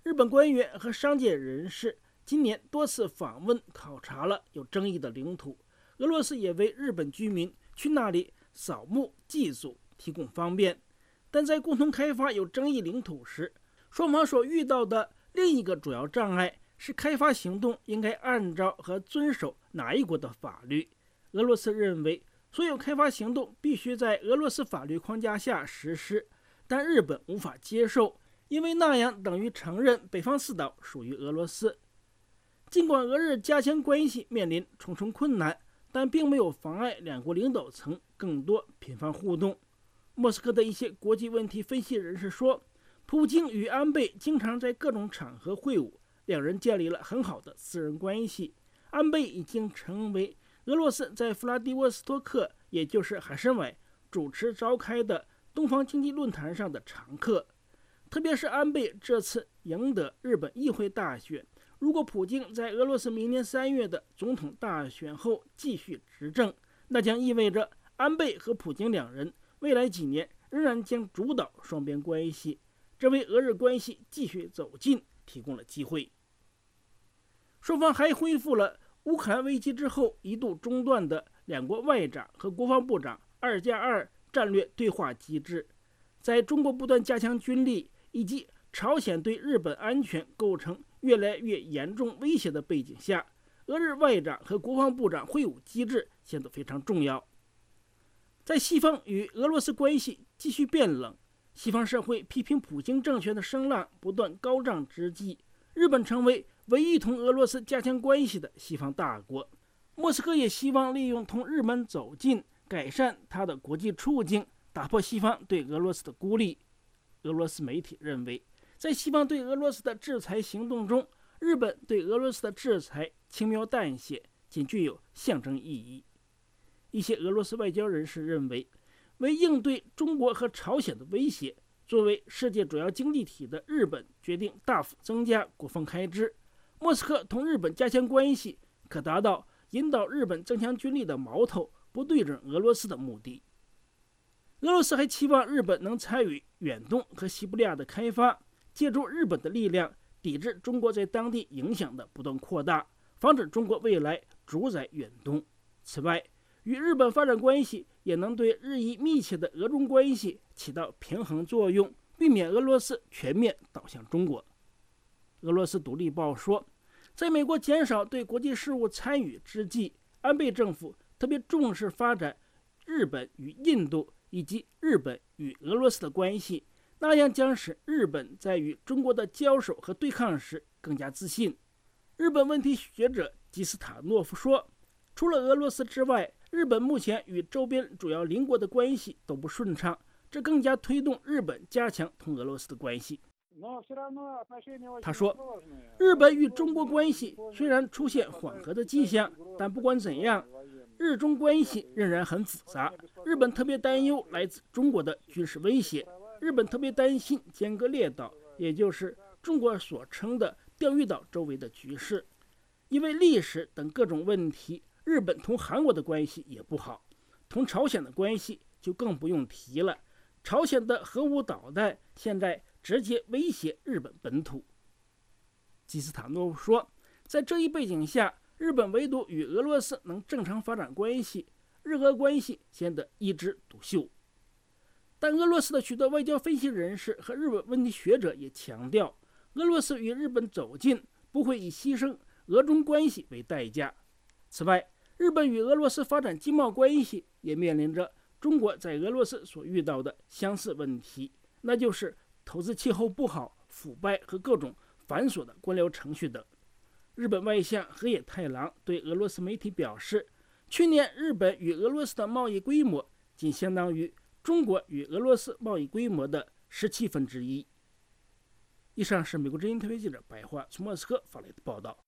日本官员和商界人士今年多次访问考察了有争议的领土，俄罗斯也为日本居民去那里扫墓祭祖提供方便。但在共同开发有争议领土时，双方所遇到的另一个主要障碍是开发行动应该按照和遵守哪一国的法律。俄罗斯认为所有开发行动必须在俄罗斯法律框架下实施，但日本无法接受，因为那样等于承认北方四岛属于俄罗斯。尽管俄日加强关系面临重重困难，但并没有妨碍两国领导层更多频繁互动。莫斯科的一些国际问题分析人士说，普京与安倍经常在各种场合会晤，两人建立了很好的私人关系。安倍已经成为俄罗斯在弗拉迪沃斯托克，也就是海参崴主持召开的东方经济论坛上的常客。特别是安倍这次赢得日本议会大选，如果普京在俄罗斯明年三月的总统大选后继续执政，那将意味着安倍和普京两人未来几年仍然将主导双边关系，这为俄日关系继续走近提供了机会。双方还恢复了乌克兰危机之后一度中断的两国外长和国防部长二加二战略对话机制。在中国不断加强军力以及朝鲜对日本安全构成越来越严重威胁的背景下，俄日外长和国防部长会晤机制显得非常重要。在西方与俄罗斯关系继续变冷，西方社会批评普京政权的声浪不断高涨之际，日本成为唯一同俄罗斯加强关系的西方大国。莫斯科也希望利用同日本走近，改善它的国际处境，打破西方对俄罗斯的孤立。俄罗斯媒体认为，在西方对俄罗斯的制裁行动中，日本对俄罗斯的制裁轻描淡写，仅具有象征意义。一些俄罗斯外交人士认为，为应对中国和朝鲜的威胁，作为世界主要经济体的日本决定大幅增加国防开支。莫斯科同日本加强关系，可达到引导日本增强军力的矛头不对准俄罗斯的目的。俄罗斯还期望日本能参与远东和西伯利亚的开发，借助日本的力量抵制中国在当地影响的不断扩大，防止中国未来主宰远东。此外，与日本发展关系也能对日益密切的俄中关系起到平衡作用，避免俄罗斯全面倒向中国。俄罗斯独立报说，在美国减少对国际事务参与之际，安倍政府特别重视发展日本与印度以及日本与俄罗斯的关系，那样将使日本在与中国的交手和对抗时更加自信。日本问题学者吉斯塔诺夫说，除了俄罗斯之外，日本目前与周边主要邻国的关系都不顺畅，这更加推动日本加强同俄罗斯的关系。他说，日本与中国关系虽然出现缓和的迹象，但不管怎样，日中关系仍然很复杂。日本特别担忧来自中国的军事威胁，日本特别担心尖阁列岛，也就是中国所称的钓鱼岛周围的局势。因为历史等各种问题，日本同韩国的关系也不好，同朝鲜的关系就更不用提了。朝鲜的核武导弹现在直接威胁日本本土。基斯塔诺夫说，在这一背景下，日本唯独与俄罗斯能正常发展关系，日俄关系显得一枝独秀。但俄罗斯的许多外交分析人士和日本问题学者也强调，俄罗斯与日本走近不会以牺牲俄中关系为代价。此外，日本与俄罗斯发展经贸关系也面临着中国在俄罗斯所遇到的相似问题，那就是投资气候不好、腐败和各种繁琐的官僚程序等。日本外相河野太郎对俄罗斯媒体表示，去年日本与俄罗斯的贸易规模仅相当于中国与俄罗斯贸易规模的十七分之一。以上是美国之音特别记者白桦从莫斯科发来的报道。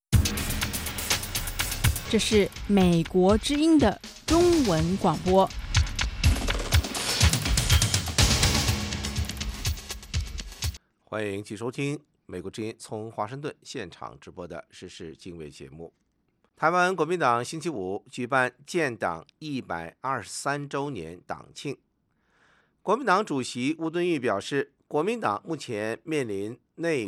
这是美国之音的中文广播。 欢迎继续收听美国之音从华盛顿现场直播的时事经纬节目。台湾国民党星期五举办建党一百二十三周年党庆。国民党主席吴敦义表示，国民党目前面临内外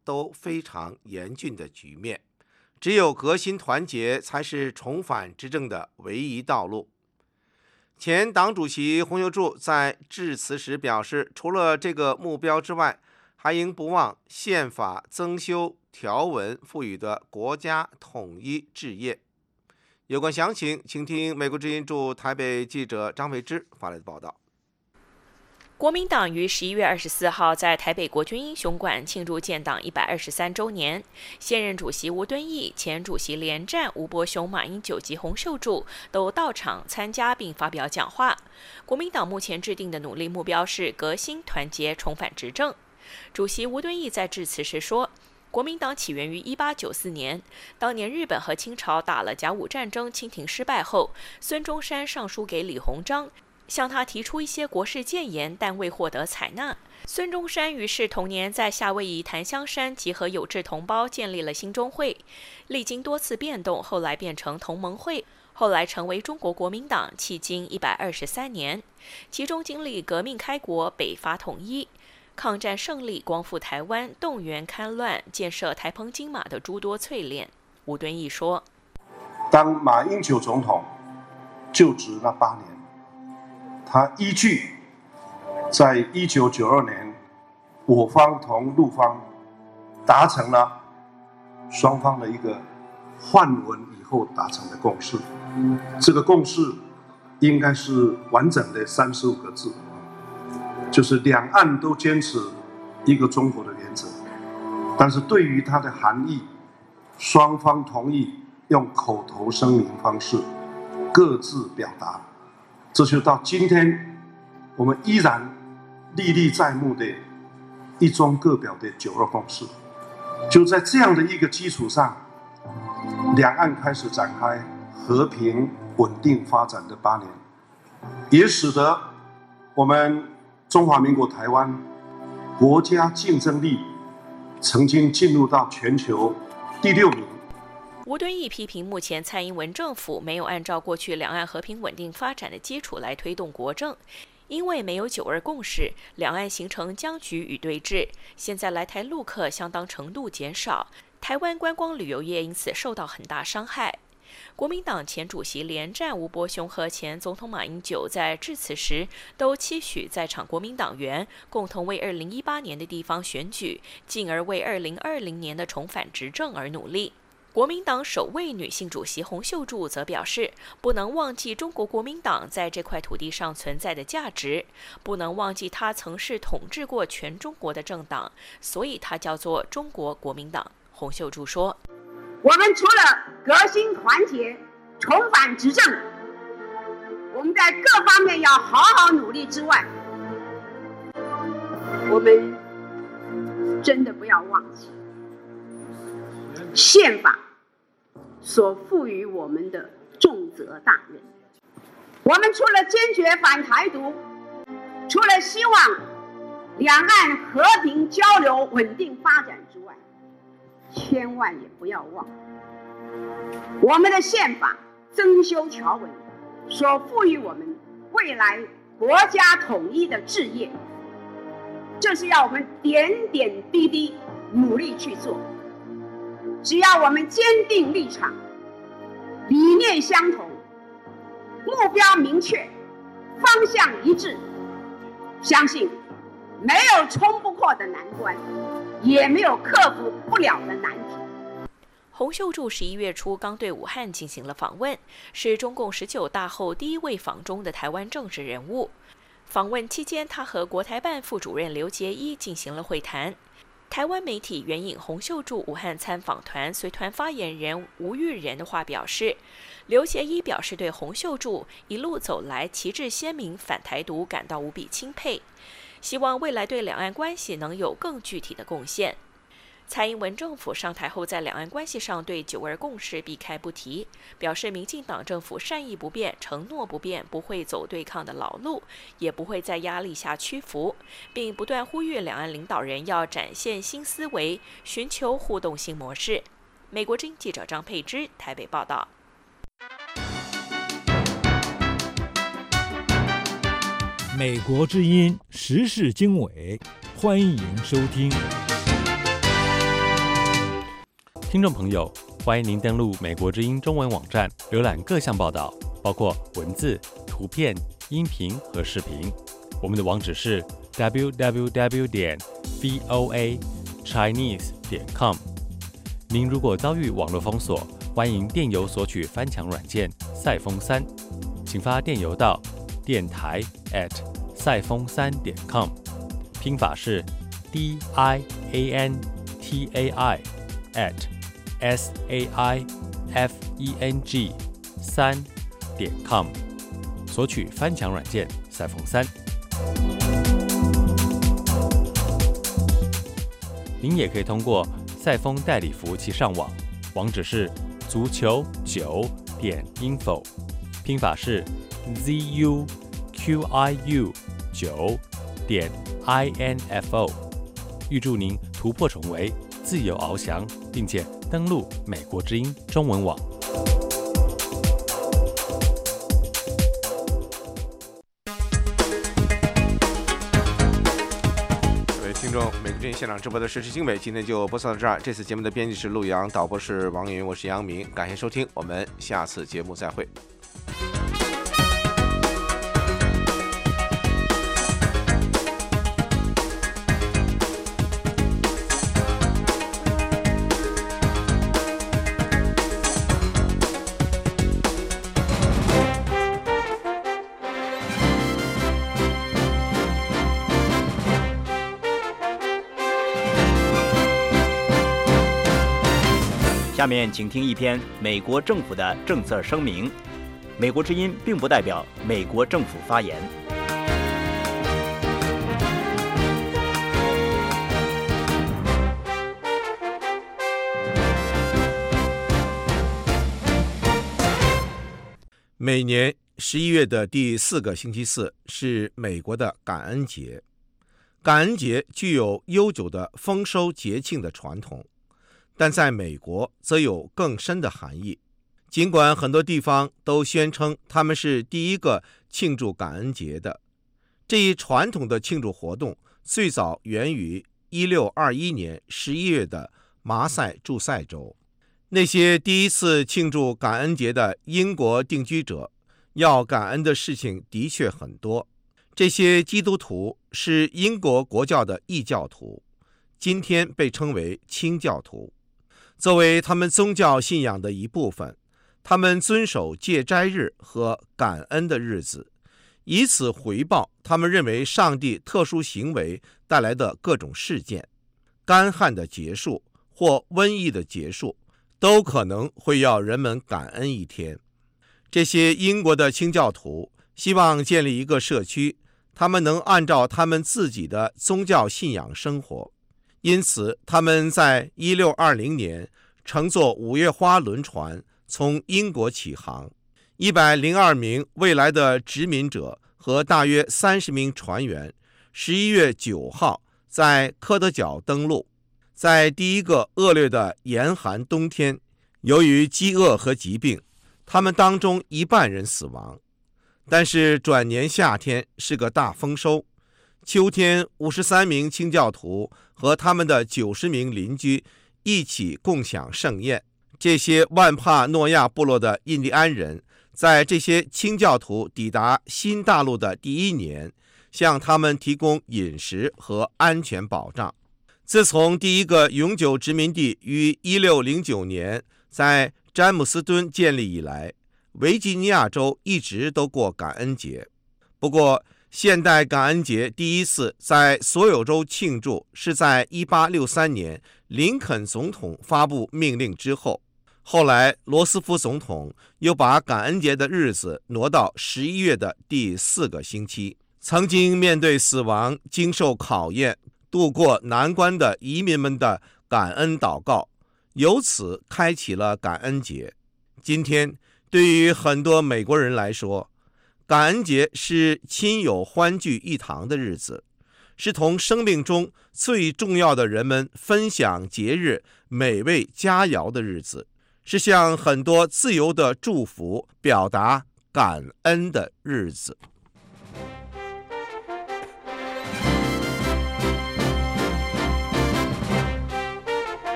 都非常严峻的局面，只有革新团结才是重返执政的唯一道路。前党主席洪秀柱在致辞时表示，除了这个目标之外，还应不忘宪法增修条文赋予的国家统一志业。有关详情，请听美国之音驻台北记者张维之发来的报道。 国民党于十一月二十四号在台北国军英雄馆庆祝建党一百二十三周年，现任主席吴敦义、前主席连战、吴伯雄、马英九及洪秀柱都到场参加并发表讲话。国民党目前制定的努力目标是革新团结，重返执政。主席吴敦义在致辞时说，国民党起源于一八九四年，当年日本和清朝打了甲午战争，清廷失败后，孙中山上书给李鸿章，向他提出一些国事谏言，但未获得采纳。孙中山于是同年在夏威夷檀香山集合有志同胞，建立了兴中会，历经多次变动，后来变成同盟会，后来成为中国国民党，迄今一百二十三年，其中经历革命开国、北伐统一、抗战胜利、光复台湾、动员戡乱、建设台澎金马的诸多淬炼。吴敦义说， 当马英九总统就职那八年，他依据在一九九二年我方同陆方达成了双方的一个换文以后达成的共识，这个共识应该是完整的三十五个字，就是两岸都坚持一个中国的原则，但是对于它的含义，双方同意用口头声明方式各自表达。这就到今天我们依然历历在目的一中各表的九二共识。就在这样的一个基础上，两岸开始展开和平稳定发展的八年，也使得我们中华民国台湾国家竞争力曾经进入到全球第六名。 吴敦义批评目前蔡英文政府没有按照过去两岸和平稳定发展的基础来推动国政，因为没有九二共识，两岸形成僵局与对峙，现在来台陆客相当程度减少，台湾观光旅游业因此受到很大伤害。国民党前主席连战、吴伯雄和前总统马英九在致辞时都期许在场国民党员共同为二零一八年的地方选举，进而为二零二零年的重返执政而努力。国民党首位女性主席洪秀柱则表示，不能忘记中国国民党在这块土地上存在的价值，不能忘记它曾是统治过全中国的政党，所以它叫做中国国民党。洪秀柱说， 我们除了革新团结、重返执政，我们在各方面要好好努力之外，我们真的不要忘记宪法所赋予我们的重责大任。我们除了坚决反台独，除了希望两岸和平交流、稳定发展之外，千万也不要忘我们的宪法增修条文所赋予我们未来国家统一的志业，这是要我们点点滴滴努力去做。只要我们坚定立场，理念相同，目标明确，方向一致，相信没有冲不过的难关，也没有克服不了的难题。 洪秀柱十一月初刚对武汉进行了访问，是中共十九大后第一位访中的台湾政治人物。访问期间，他和国台办副主任刘捷一进行了会谈。台湾媒体援引洪秀柱武汉参访团随团发言人吴玉仁的话表示，刘捷一表示对洪秀柱一路走来旗帜鲜明反台独感到无比钦佩，希望未来对两岸关系能有更具体的贡献。蔡英文政府上台后，在两岸关系上对九二共识避开不提，表示民进党政府善意不变、承诺不变，不会走对抗的老路，也不会在压力下屈服，并不断呼吁两岸领导人要展现新思维，寻求互动新模式。美国之音记者张佩芝台北报道。 美国之音时事经纬，欢迎收听。 听众朋友，欢迎您登录美国之音中文网站，浏览各项报道，包括文字、图片、音频和视频。我们的网址是 double u double u double u 点 voa chinese 点 com。您如果遭遇网络封锁，欢迎电邮索取翻墙软件赛风三，请发电邮到电台 at 赛风三点 com， 拼法是 d i a n t a i at s a i f e n g 三点 com， 索取翻墙软件赛风三。您也可以通过赛风代理服务器上网，网址是足球九点 info， 拼法是 z u q i u 九点 i n f o。预祝您突破重围，自由翱翔，并且登陆美国之音中文网。 各位听众，美国之音现场直播的时事经纬，今天就播送到这儿。这次节目的编辑是陆阳，导播是王云，我是杨明，感谢收听，我们下次节目再会。 下面请听一篇美国政府的政策声明。美国之音并不代表美国政府发言。 每年十一月的第四个星期四是美国的感恩节。感恩节具有悠久的丰收节庆的传统，但在美国则有更深的含义。尽管很多地方都宣称他们是第一个庆祝感恩节的，这一传统的庆祝活动最早源于一六二一年十一月的马赛诸塞州。那些第一次庆祝感恩节的英国定居者要感恩的事情的确很多。这些基督徒是英国国教的异教徒，今天被称为清教徒。作为他们宗教信仰的一部分，他们遵守戒斋日和感恩的日子，以此回报他们认为上帝特殊行为带来的各种事件。干旱的结束或瘟疫的结束都可能会要人们感恩一天。这些英国的清教徒希望建立一个社区，他们能按照他们自己的宗教信仰生活。因此他们在一六二零年乘坐五月花轮船从英国起航，一百零二名未来的殖民者和大约三十名船员十一月九号在科德角登陆。在第一个恶劣的严寒冬天，由于饥饿和疾病，他们当中一半人死亡。但是转年夏天是个大丰收，秋天五十三名清教徒和他们的九十名邻居一起共享盛宴。这些万帕诺亚部落的印第安人在这些清教徒抵达新大陆的第一年，向他们提供饮食和安全保障。自从第一个永久殖民地于一六零九年在詹姆斯敦建立以来，维吉尼亚州一直都过感恩节。不过现代感恩节第一次在所有州庆祝是在一八六三年林肯总统发布命令之后，后来罗斯福总统又把感恩节的日子挪到十一月的第四个星期。曾经面对死亡、经受考验、度过难关的移民们的感恩祷告，由此开启了感恩节。今天对于很多美国人来说，感恩节是亲友欢聚一堂的日子，是同生命中最重要的人们分享节日美味佳肴的日子，是向很多自由的祝福表达感恩的日子。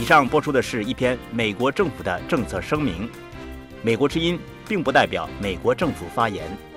上播出的是一篇美国政府的政策声明，美国之音并不代表美国政府发言。